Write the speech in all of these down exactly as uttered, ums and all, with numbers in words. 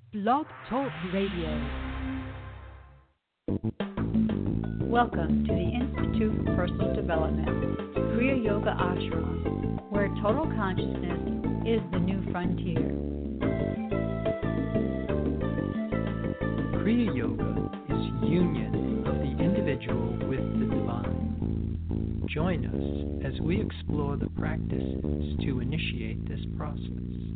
Blog Talk Radio. Welcome to the Institute for Personal Development, Kriya Yoga Ashram, where total consciousness is the new frontier. Kriya Yoga is union of the individual with the divine. Join us as we explore the practices to initiate this process.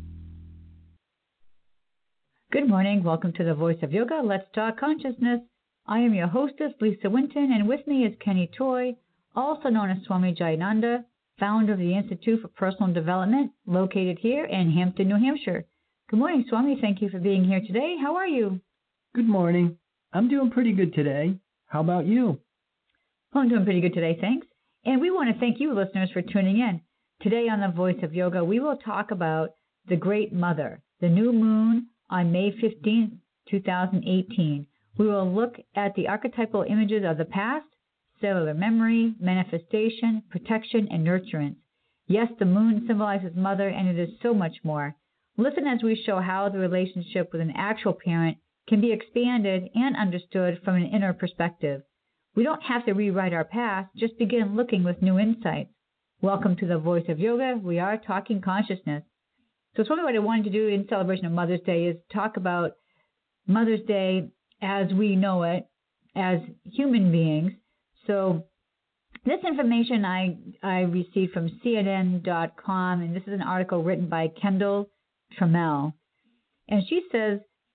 Good morning. Welcome to the Voice of Yoga. Let's Talk Consciousness. I am your hostess, Lisa Winton, and with me is Kenny Toy, also known as Swami Jayananda, founder of the Institute for Personal Development, located here in Hampton, New Hampshire. Good morning, Swami. Thank you for being here today. How are you? Good morning. I'm doing pretty good today. How about you? Well, I'm doing pretty good today, thanks. And we want to thank you, listeners, for tuning in. Today on the Voice of Yoga, we will talk about the Great Mother, the new moon on May fifteenth, two thousand eighteen. We will look at the archetypal images of the past, cellular memory, manifestation, protection, and nurturance. Yes, the moon symbolizes mother, and it is so much more. Listen as we show how the relationship with an actual parent can be expanded and understood from an inner perspective. We don't have to rewrite our past, just begin looking with new insights. Welcome to the Voice of Yoga. We are talking consciousness. So something what I wanted to do in celebration of Mother's Day is talk about Mother's Day as we know it, as human beings. So this information I, I received from C N N dot com, and this is an article written by Kendall Trammell. And she says,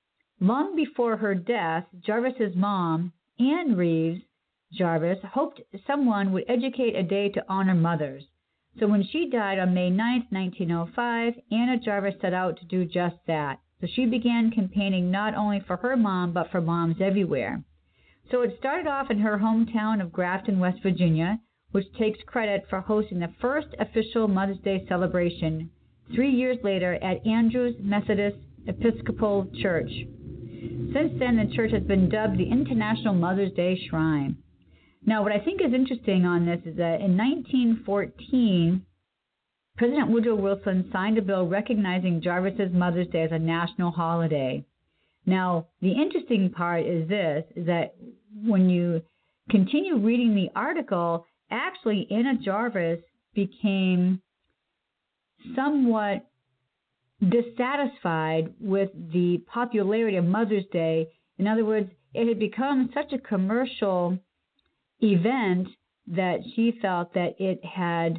long before her death, Jarvis's mom, Anne Reeves Jarvis, hoped someone would educate a day to honor mothers. So when she died on May ninth, nineteen oh five, Anna Jarvis set out to do just that. So she began campaigning not only for her mom, but for moms everywhere. So it started off in her hometown of Grafton, West Virginia, which takes credit for hosting the first official Mother's Day celebration three years later at Andrews Methodist Episcopal Church. Since then, the church has been dubbed the International Mother's Day Shrine. Now, what I think is interesting on this is that in nineteen fourteen, President Woodrow Wilson signed a bill recognizing Jarvis's Mother's Day as a national holiday. Now, the interesting part is this, is that when you continue reading the article, actually Anna Jarvis became somewhat dissatisfied with the popularity of Mother's Day. In other words, it had become such a commercial event that she felt that it had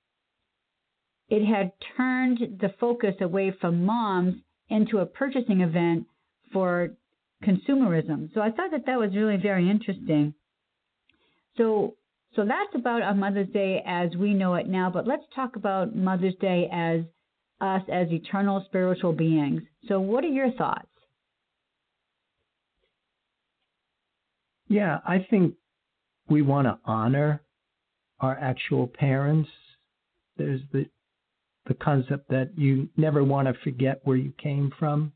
it had turned the focus away from moms into a purchasing event for consumerism. So I thought that that was really very interesting. So so that's about our Mother's Day as we know it now, but let's talk about Mother's Day as us as eternal spiritual beings. So what are your thoughts? Yeah, I think we want to honor our actual parents. There's the the concept that you never want to forget where you came from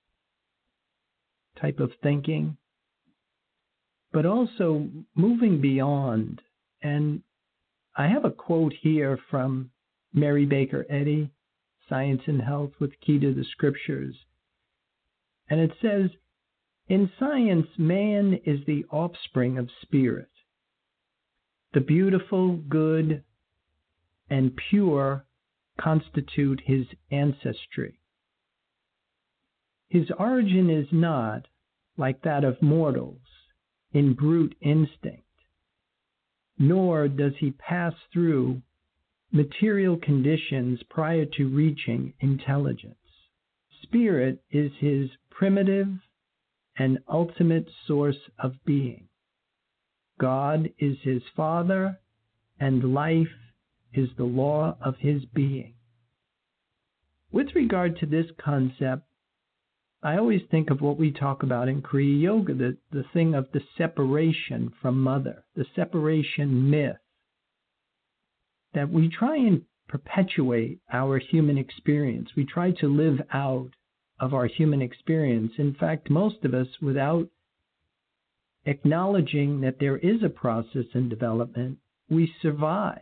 type of thinking. But also moving beyond. And I have a quote here from Mary Baker Eddy, Science and Health with Key to the Scriptures. And it says, in science, man is the offspring of spirit. The beautiful, good, and pure constitute his ancestry. His origin is not, like that of mortals, in brute instinct, nor does he pass through material conditions prior to reaching intelligence. Spirit is his primitive and ultimate source of being. God is his father, and life is the law of his being. With regard to this concept, I always think of what we talk about in Kriya Yoga, the, the thing of the separation from mother, the separation myth, that we try and perpetuate our human experience. We try to live out of our human experience. In fact, most of us, without acknowledging that there is a process in development, we survive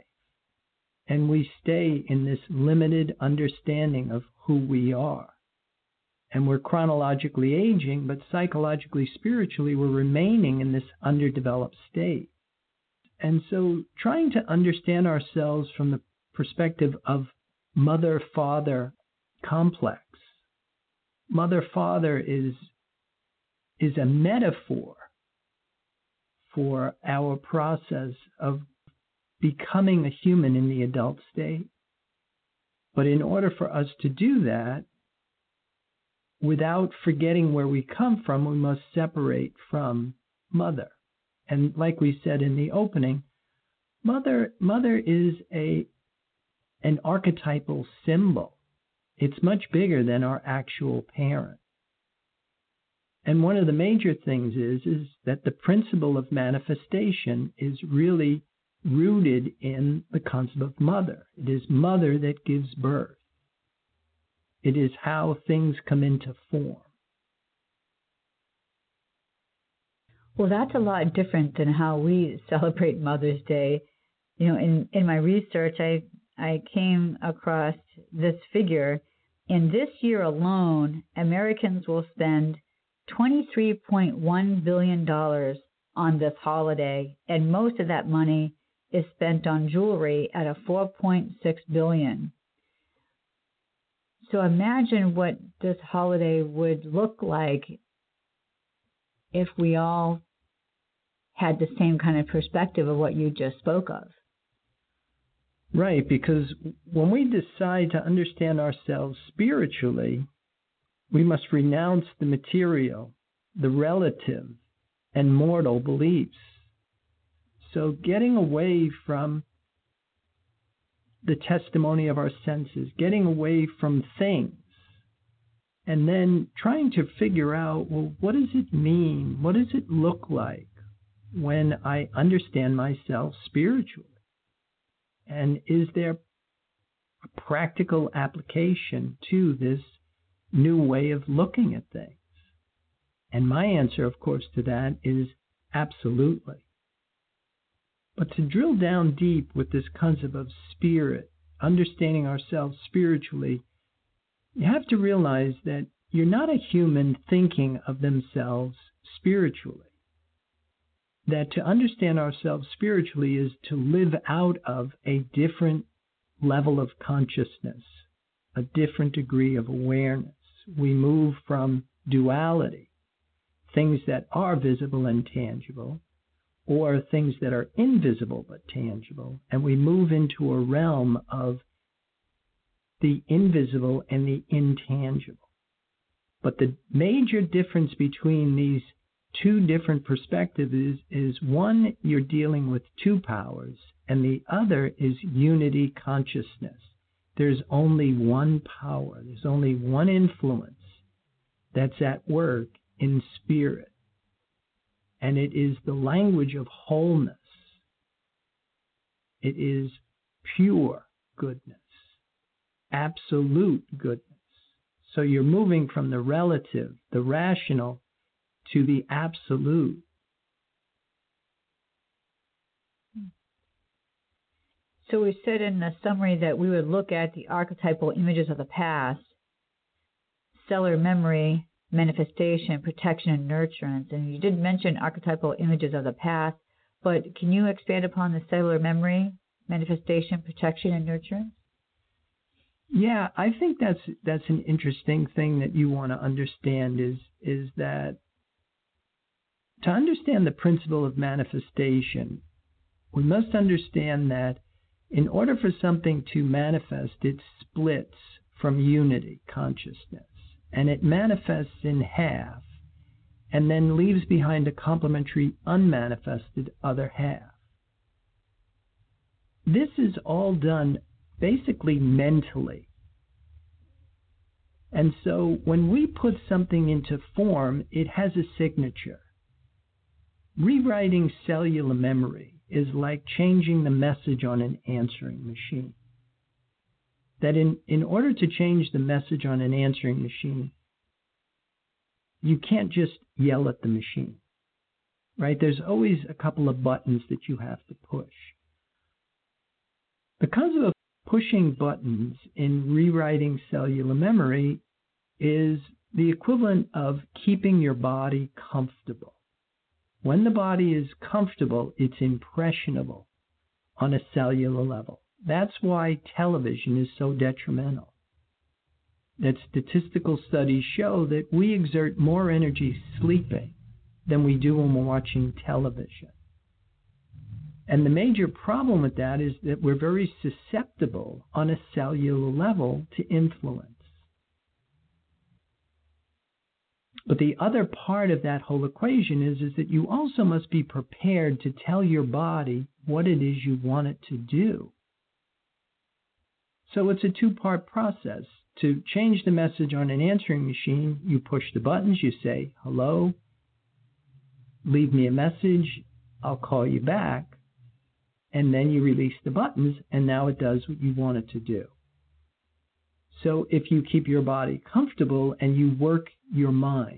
and we stay in this limited understanding of who we are. and we're chronologically aging, but psychologically, spiritually, we're remaining in this underdeveloped state. And so trying to understand ourselves from the perspective of mother-father complex. Mother-father is, is a metaphor for our process of becoming a human in the adult state. But in order for us to do that, without forgetting where we come from, we must separate from mother. And like we said in the opening, mother mother is a an archetypal symbol. It's much bigger than our actual parent. And one of the major things is, is that the principle of manifestation is really rooted in the concept of mother. It is mother that gives birth. It is how things come into form. Well, that's a lot different than how we celebrate Mother's Day. You know, in, in my research, I, I came across this figure. In this year alone, Americans will spend twenty-three point one billion dollars on this holiday, and most of that money is spent on jewelry at a four point six billion dollars. So imagine what this holiday would look like if we all had the same kind of perspective of what you just spoke of. Right, because when we decide to understand ourselves spiritually, we must renounce the material, the relative, and mortal beliefs. So getting away from the testimony of our senses, getting away from things, and then trying to figure out, well, what does it mean? What does it look like when I understand myself spiritually? And is there a practical application to this new way of looking at things? And my answer, of course, to that is absolutely. But to drill down deep with this concept of spirit, understanding ourselves spiritually, you have to realize that you're not a human thinking of themselves spiritually. That to understand ourselves spiritually is to live out of a different level of consciousness, a different degree of awareness. We move from duality, things that are visible and tangible, or things that are invisible but tangible, and we move into a realm of the invisible and the intangible. But the major difference between these two different perspectives is, is one, you're dealing with two powers, and the other is unity consciousness. There's only one power, there's only one influence that's at work in spirit. And it is the language of wholeness. It is pure goodness, absolute goodness. So you're moving from the relative, the rational, to the absolute. So we said in the summary that we would look at the archetypal images of the past, stellar memory, manifestation, protection, and nurturance. And you did mention archetypal images of the past, but can you expand upon the cellular memory, manifestation, protection, and nurturance? Yeah, I think that's that's an interesting thing that you want to understand is is that to understand the principle of manifestation, we must understand that in order for something to manifest, it splits from unity consciousness. And it manifests in half and then leaves behind a complementary unmanifested other half. This is all done basically mentally. And so when we put something into form, it has a signature. Rewriting cellular memory is like changing the message on an answering machine. That in, in order to change the message on an answering machine, you can't just yell at the machine, right? There's always a couple of buttons that you have to push. The concept of pushing buttons in rewriting cellular memory is the equivalent of keeping your body comfortable. When the body is comfortable, it's impressionable on a cellular level. That's why television is so detrimental. That statistical studies show that we exert more energy sleeping than we do when we're watching television. And the major problem with that is that we're very susceptible on a cellular level to influence. But the other part of that whole equation is, is that you also must be prepared to tell your body what it is you want it to do. So it's a two-part process. To change the message on an answering machine, you push the buttons, you say, hello, leave me a message, I'll call you back, and then you release the buttons, and now it does what you want it to do. So if you keep your body comfortable and you work your mind,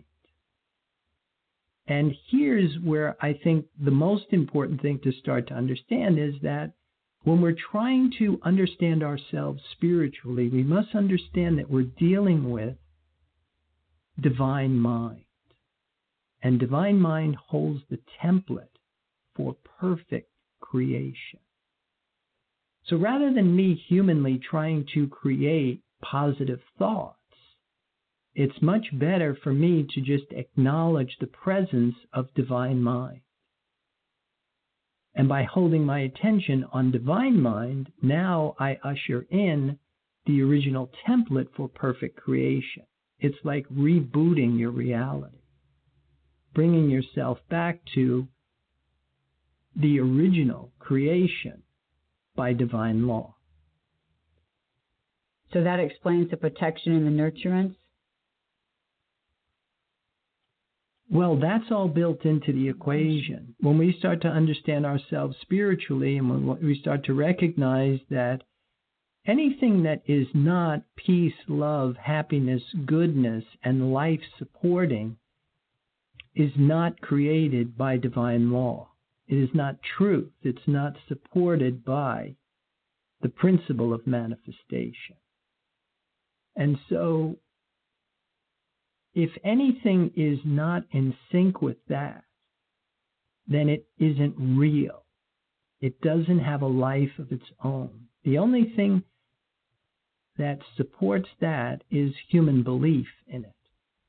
and here's where I think the most important thing to start to understand is that when we're trying to understand ourselves spiritually, we must understand that we're dealing with divine mind. And divine mind holds the template for perfect creation. So rather than me humanly trying to create positive thoughts, it's much better for me to just acknowledge the presence of divine mind. And by holding my attention on divine mind, now I usher in the original template for perfect creation. It's like rebooting your reality, bringing yourself back to the original creation by divine law. So that explains the protection and the nurturance? Well, that's all built into the equation. When we start to understand ourselves spiritually and when we start to recognize that anything that is not peace, love, happiness, goodness, and life supporting is not created by divine law. It is not truth. It's not supported by the principle of manifestation. And so, if anything is not in sync with that, then it isn't real. It doesn't have a life of its own. The only thing that supports that is human belief in it.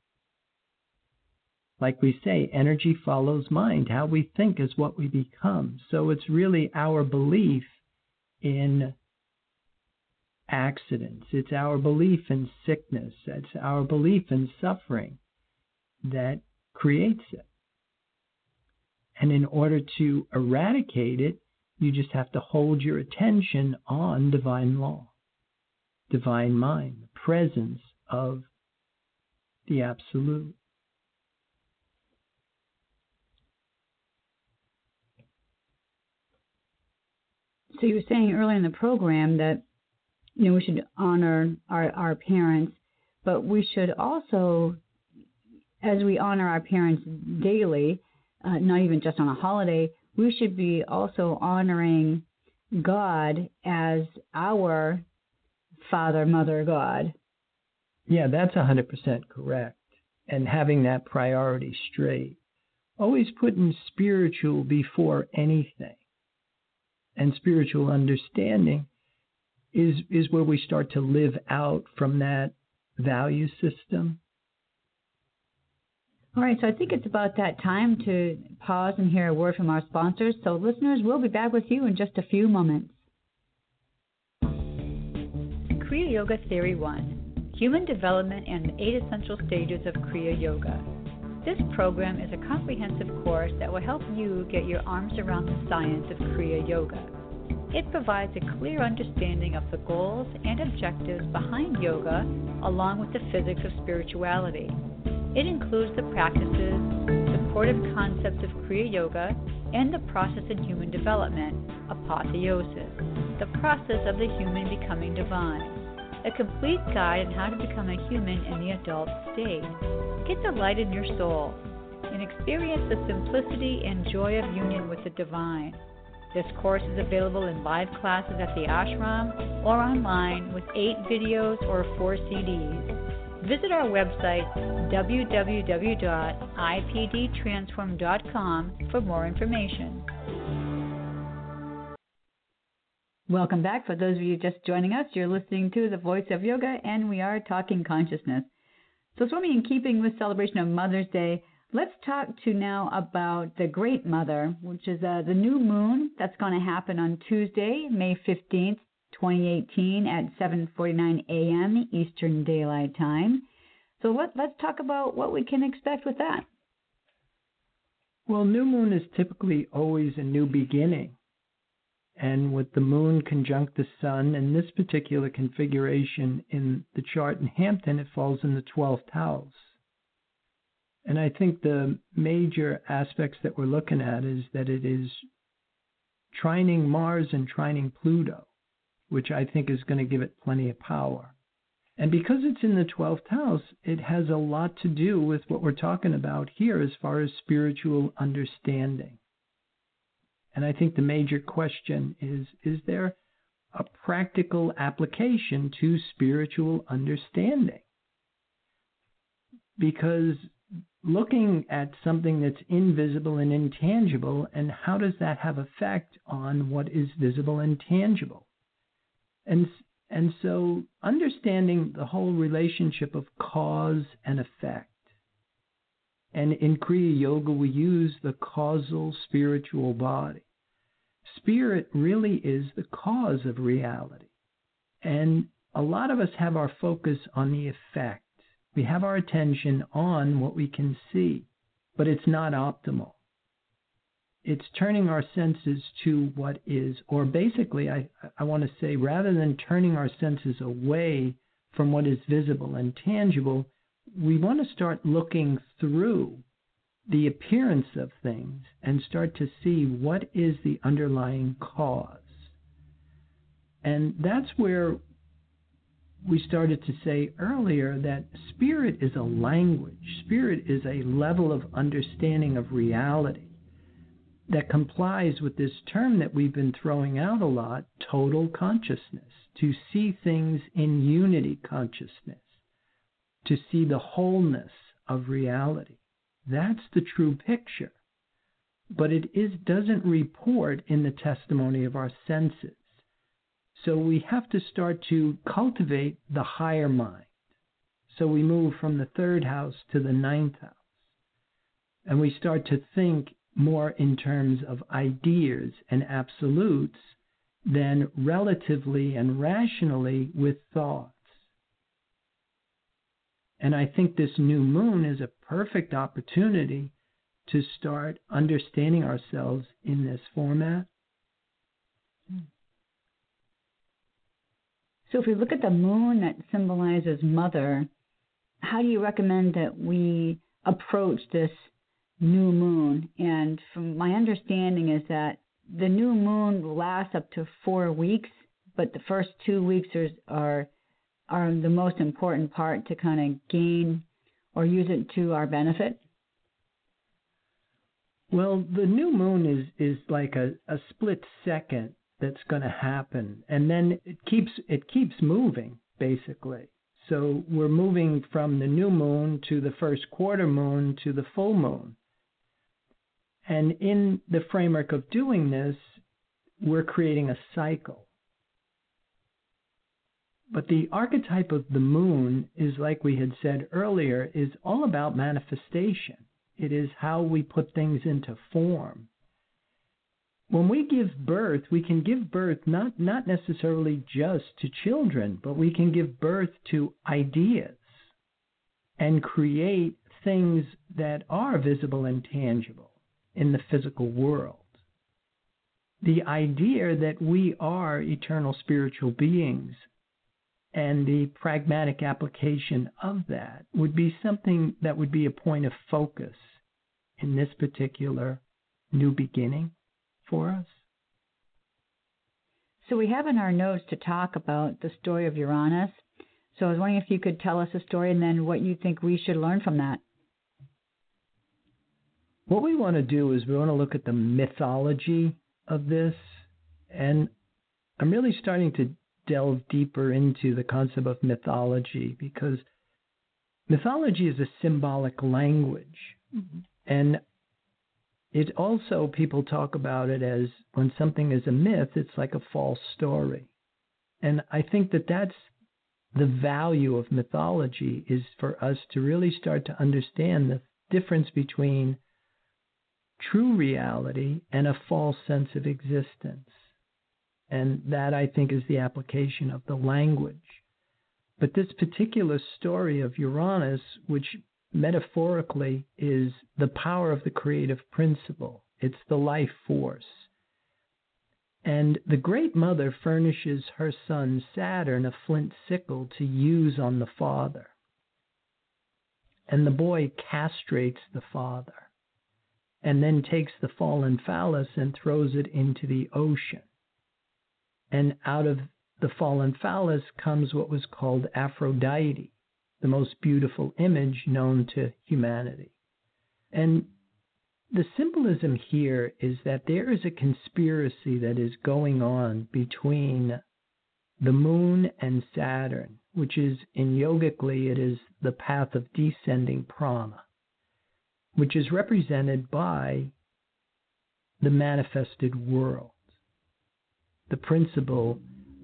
Like we say, energy follows mind. How we think is what we become. So it's really our belief in accidents. It's our belief in sickness. It's our belief in suffering that creates it. And in order to eradicate it, you just have to hold your attention on divine law, divine mind, the presence of the Absolute. So you were saying earlier in the program that, you know, we should honor our, our parents, but we should also, as we honor our parents daily, uh, not even just on a holiday, we should be also honoring God as our Father, Mother, God. Yeah, that's one hundred percent correct. And having that priority straight. Always putting spiritual before anything. And spiritual understanding is is where we start to live out from that value system. All right, so I think it's about that time to pause and hear a word from our sponsors. So listeners, we'll be back with you in just a few moments. Kriya Yoga Theory one, Human Development and the Eight Essential Stages of Kriya Yoga. This program is a comprehensive course that will help you get your arms around the science of Kriya Yoga. It provides a clear understanding of the goals and objectives behind yoga, along with the physics of spirituality. It includes the practices, supportive concepts of Kriya Yoga, and the process in human development, apotheosis, the process of the human becoming divine. A complete guide on how to become a human in the adult state. Get the light in your soul and experience the simplicity and joy of union with the divine. This course is available in live classes at the ashram or online with eight videos or four C Ds. Visit our website, w w w dot i p d transform dot com, for more information. Welcome back. For those of you just joining us, you're listening to The Voice of Yoga, and we are talking consciousness. So, swimming in keeping with celebration of Mother's Day, let's talk to now about the Great Mother, which is uh, the new moon that's going to happen on Tuesday, May fifteenth, twenty eighteen at seven forty-nine a.m. Eastern Daylight Time. So let, let's talk about what we can expect with that. Well, new moon is typically always a new beginning. And with the moon conjunct the sun, in this particular configuration in the chart in Hampton, it falls in the twelfth house. And I think the major aspects that we're looking at is that it is trining Mars and trining Pluto, which I think is going to give it plenty of power. And because it's in the twelfth house, it has a lot to do with what we're talking about here as far as spiritual understanding. And I think the major question is, is there a practical application to spiritual understanding? Because looking at something that's invisible and intangible, and how does that have effect on what is visible and tangible? And, and so understanding the whole relationship of cause and effect. And in Kriya Yoga, we use the causal spiritual body. Spirit really is the cause of reality. And a lot of us have our focus on the effect. We have our attention on what we can see, but it's not optimal. It's turning our senses to what is, or basically, I, I want to say, rather than turning our senses away from what is visible and tangible, we want to start looking through the appearance of things and start to see what is the underlying cause. And that's where we started to say earlier that spirit is a language. Spirit is a level of understanding of reality that complies with this term that we've been throwing out a lot, total consciousness, to see things in unity consciousness, to see the wholeness of reality. That's the true picture. But it is, doesn't report in the testimony of our senses. So we have to start to cultivate the higher mind. So we move from the third house to the ninth house. And we start to think more in terms of ideas and absolutes than relatively and rationally with thoughts. And I think this new moon is a perfect opportunity to start understanding ourselves in this format. So if we look at the moon that symbolizes mother, how do you recommend that we approach this new moon? And from my understanding is that the new moon lasts up to four weeks, but the first two weeks are are, are the most important part to kind of gain or use it to our benefit. Well, the new moon is, is like a, a split second that's going to happen, and then it keeps it keeps moving, basically. So we're moving from the new moon to the first quarter moon to the full moon. And in the framework of doing this, we're creating a cycle. But the archetype of the moon is, like we had said earlier, is all about manifestation. It is how we put things into form. When we give birth, we can give birth not, not necessarily just to children, but we can give birth to ideas and create things that are visible and tangible in the physical world. The idea that we are eternal spiritual beings and the pragmatic application of that would be something that would be a point of focus in this particular new beginning for us. So we have in our notes to talk about the story of Uranus. So I was wondering if you could tell us a story and then what you think we should learn from that. What we want to do is we want to look at the mythology of this, and I'm really starting to delve deeper into the concept of mythology because mythology is a symbolic language. Mm-hmm. And it also, people talk about it as when something is a myth, it's like a false story. And I think that that's the value of mythology, is for us to really start to understand the difference between true reality and a false sense of existence. And that, I think, is the application of the language. But this particular story of Uranus, which metaphorically is the power of the creative principle, it's the life force. And the Great Mother furnishes her son Saturn a flint sickle to use on the father. And the boy castrates the father and then takes the fallen phallus and throws it into the ocean. And out of the fallen phallus comes what was called Aphrodite, the most beautiful image known to humanity. And the symbolism here is that there is a conspiracy that is going on between the moon and Saturn, which is, in yogically, it is the path of descending prana, which is represented by the manifested world, the principle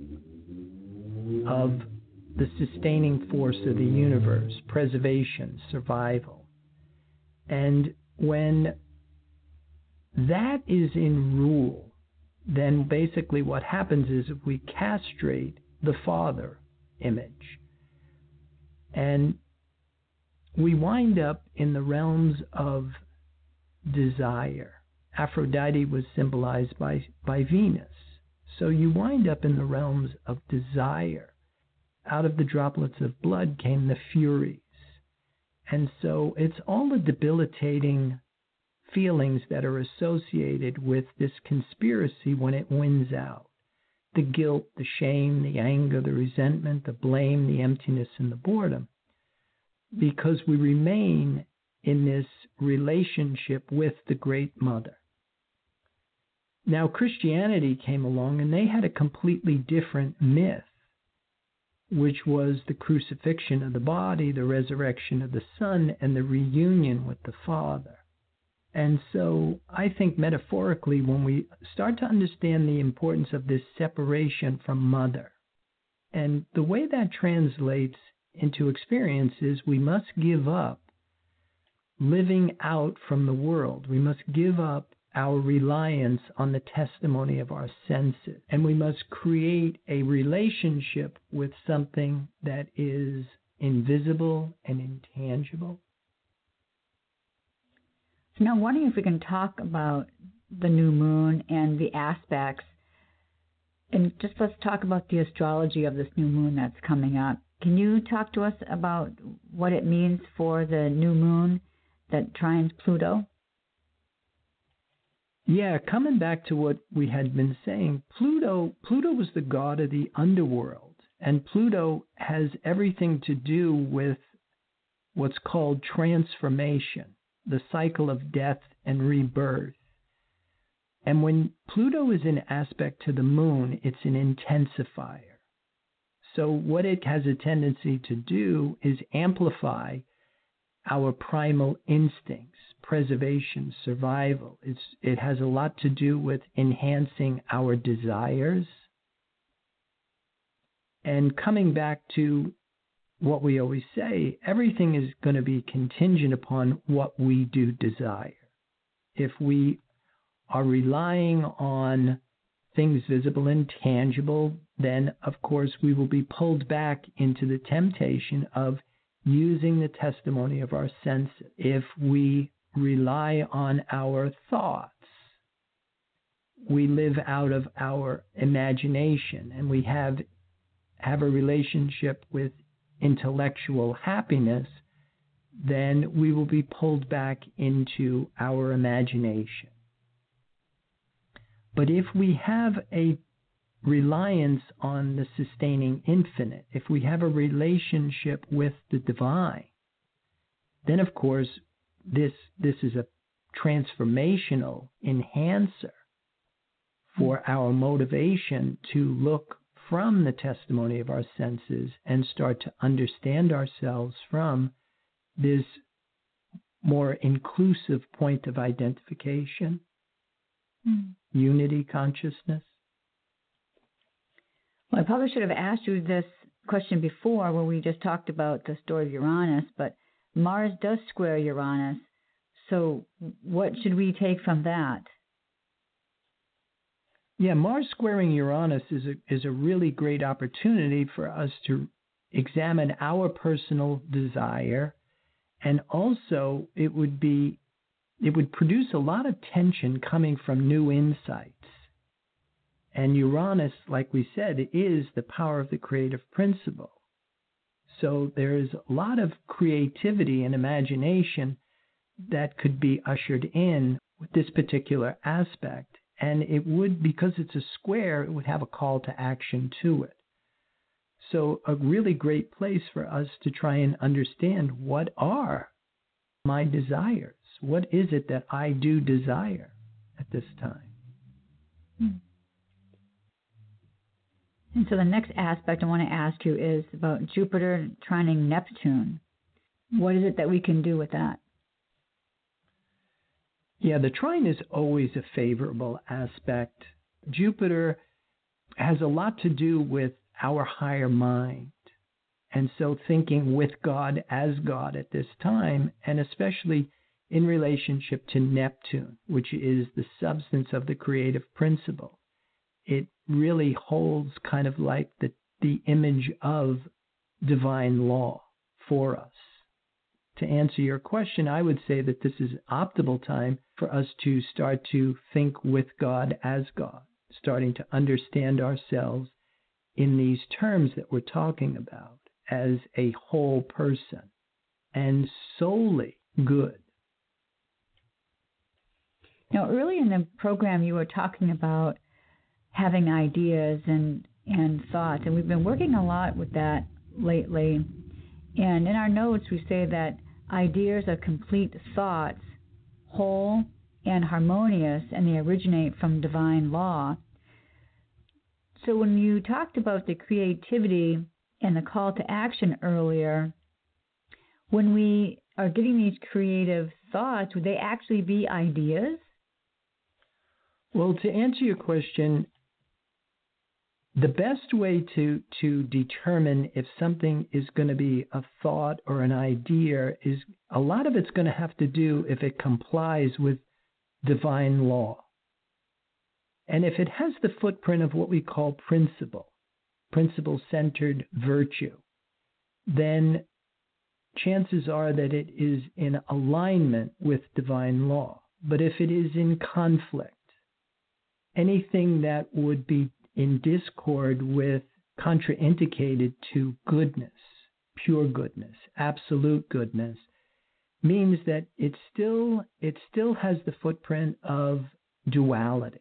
of the sustaining force of the universe, preservation, survival. And when that is in rule, then basically what happens is if we castrate the father image, and we wind up in the realms of desire. Aphrodite was symbolized by, by Venus. So you wind up in the realms of desire. Out of the droplets of blood came the Furies. And so it's all the debilitating feelings that are associated with this conspiracy when it wins out. The guilt, the shame, the anger, the resentment, the blame, the emptiness, and the boredom. Because we remain in this relationship with the Great Mother. Now, Christianity came along and they had a completely different myth, which was the crucifixion of the body, the resurrection of the Son, and the reunion with the Father. And so I think metaphorically, when we start to understand the importance of this separation from Mother, and the way that translates into experience is we must give up living out from the world. We must give up our reliance on the testimony of our senses. And we must create a relationship with something that is invisible and intangible. So now I'm wondering if we can talk about the new moon and the aspects. And just let's talk about the astrology of this new moon that's coming up. Can you talk to us about what it means for the new moon that trines Pluto? Yeah, coming back to what we had been saying, Pluto, Pluto was the god of the underworld, and Pluto has everything to do with what's called transformation, the cycle of death and rebirth. And when Pluto is in aspect to the moon, it's an intensifier. So what it has a tendency to do is amplify our primal instincts, preservation, survival. It's, it has a lot to do with enhancing our desires. And coming back to what we always say, everything is going to be contingent upon what we do desire. If we are relying on things visible and tangible, then of course we will be pulled back into the temptation of using the testimony of our senses. If we rely on our thoughts, we live out of our imagination, and we have have a relationship with intellectual happiness, then we will be pulled back into our imagination. But if we have a reliance on the sustaining infinite, if we have a relationship with the divine, then of course this this is a transformational enhancer for our motivation to look from the testimony of our senses and start to understand ourselves from this more inclusive point of identification, mm. unity consciousness. Well, I probably should have asked you this question before when we just talked about the story of Uranus, but Mars does square Uranus. So what should we take from that? Yeah, Mars squaring Uranus is a, is a really great opportunity for us to examine our personal desire, and also it would be it would produce a lot of tension coming from new insights. And Uranus, like we said, is the power of the creative principle. So there is a lot of creativity and imagination that could be ushered in with this particular aspect. And it would, because it's a square, it would have a call to action to it. So a really great place for us to try and understand, what are my desires? What is it that I do desire at this time? Hmm. And so the next aspect I want to ask you is about Jupiter trining Neptune. What is it that we can do with that? Yeah, the trine is always a favorable aspect. Jupiter has a lot to do with our higher mind. And so thinking with God as God at this time, and especially in relationship to Neptune, which is the substance of the creative principle, it really holds kind of like the, the image of divine law for us. To answer your question, I would say that this is an optimal time for us to start to think with God as God, starting to understand ourselves in these terms that we're talking about as a whole person and solely good. Now, early in the program, you were talking about having ideas and, and thoughts, and we've been working a lot with that lately. And in our notes, we say that ideas are complete thoughts, whole and harmonious, and they originate from divine law. So when you talked about the creativity and the call to action earlier, when we are getting these creative thoughts, would they actually be ideas? Well, to answer your question, the best way to, to determine if something is going to be a thought or an idea is a lot of it's going to have to do if it complies with divine law. And if it has the footprint of what we call principle, principle-centered virtue, then chances are that it is in alignment with divine law. But if it is in conflict, anything that would be in discord with, contraindicated to goodness, pure goodness, absolute goodness, means that it still it still has the footprint of duality.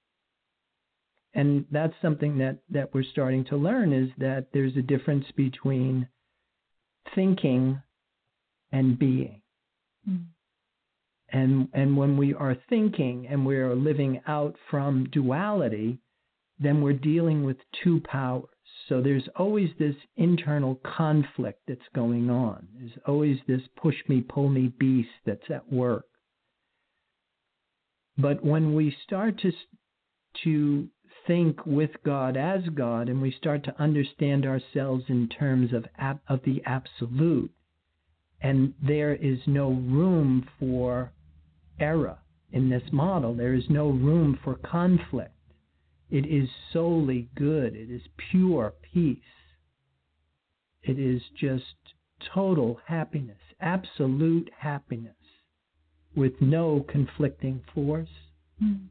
And that's something that, that we're starting to learn, is that there's a difference between thinking and being. Mm. And and when we are thinking and we are living out from duality, then we're dealing with two powers. So there's always this internal conflict that's going on. There's always this push me, pull me beast that's at work. But when we start to to think with God as God, and we start to understand ourselves in terms of of the absolute, and there is no room for error in this model. There is no room for conflict. It is solely good. It is pure peace. It is just total happiness, absolute happiness, with no conflicting force. Mm.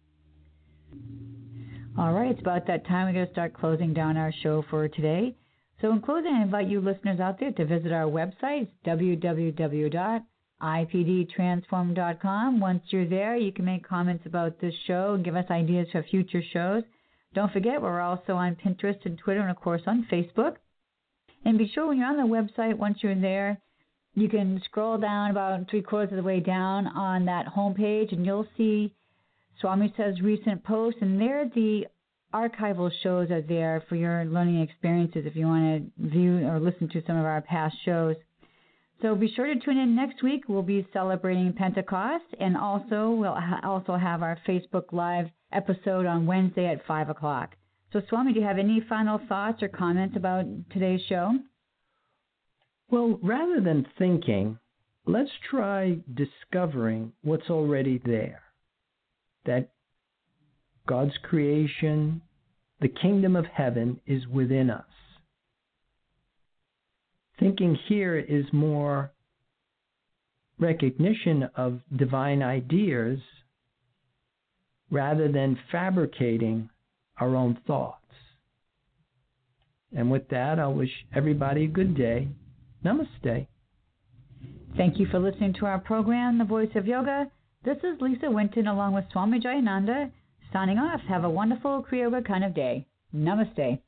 All right, it's about that time. We're going to start closing down our show for today. So in closing, I invite you listeners out there to visit our website, w w w dot i p d transform dot com. Once you're there, you can make comments about this show and give us ideas for future shows. Don't forget, we're also on Pinterest and Twitter and, of course, on Facebook. And be sure when you're on the website, once you're there, you can scroll down about three-quarters of the way down on that homepage, and you'll see Swami Says recent posts, and there the archival shows are there for your learning experiences if you want to view or listen to some of our past shows. So be sure to tune in next week. We'll be celebrating Pentecost, and also we'll ha- also have our Facebook Live episode on Wednesday at five o'clock. So, Swami, do you have any final thoughts or comments about today's show? Well, rather than thinking, let's try discovering what's already there. That God's creation, the kingdom of heaven, is within us. Thinking here is more recognition of divine ideas rather than fabricating our own thoughts. And with that, I wish everybody a good day. Namaste. Thank you for listening to our program, The Voice of Yoga. This is Lisa Winton along with Swami Jayananda signing off. Have a wonderful Kriya Yoga kind of day. Namaste.